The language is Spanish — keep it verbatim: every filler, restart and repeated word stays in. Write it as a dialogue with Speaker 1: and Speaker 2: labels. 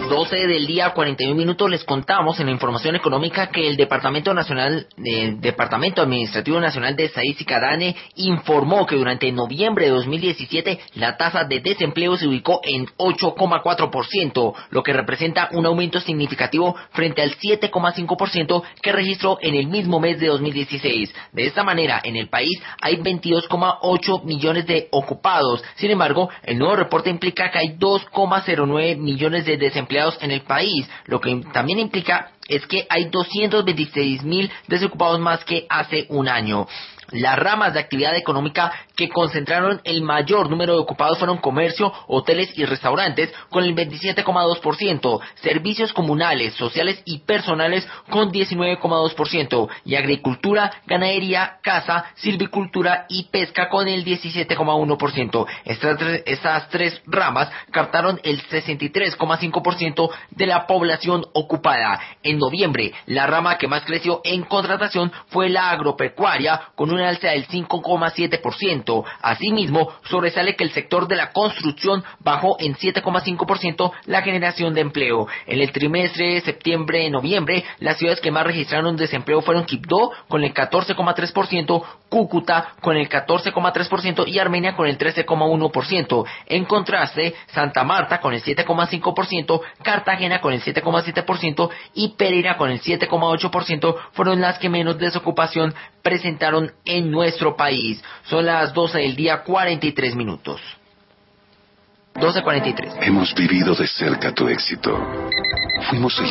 Speaker 1: doce del día, cuarenta y un minutos, les contamos en la información económica que el Departamento Nacional, el Departamento Administrativo Nacional de Estadística, DANE, informó que durante noviembre de dos mil diecisiete la tasa de desempleo se ubicó en ocho coma cuatro por ciento, lo que representa un aumento significativo frente al siete coma cinco por ciento que registró en el mismo mes de dos mil dieciséis. De esta manera, en el país hay veintidós coma ocho millones de ocupados. Sin embargo, el nuevo reporte implica que hay dos coma cero nueve millones de desempleados en el país, lo que también implica es que hay doscientos veintiséis mil desocupados más que hace un año. Las ramas de actividad económica que concentraron el mayor número de ocupados fueron comercio, hoteles y restaurantes con el veintisiete coma dos por ciento, servicios comunales, sociales y personales con diecinueve coma dos por ciento y agricultura, ganadería, caza, silvicultura y pesca con el diecisiete coma uno por ciento. Estas, estas tres ramas captaron el sesenta y tres coma cinco por ciento de la población ocupada. En noviembre, la rama que más creció en contratación fue la agropecuaria con una alza del cinco coma siete por ciento. Asimismo, sobresale que el sector de la construcción bajó en siete coma cinco por ciento la generación de empleo. En el trimestre de septiembre-noviembre, las ciudades que más registraron desempleo fueron Quibdó con el catorce coma tres por ciento, Cúcuta con el catorce coma tres por ciento y Armenia con el trece coma uno por ciento. En contraste, Santa Marta con el siete coma cinco por ciento, Cartagena con el siete coma siete por ciento y Pereira con el siete coma ocho por ciento fueron las que menos desocupación presentaron en nuestro país. Son las doce del día, cuarenta y tres minutos. doce cuarenta y tres.
Speaker 2: Hemos vivido de cerca tu éxito. Fuimos el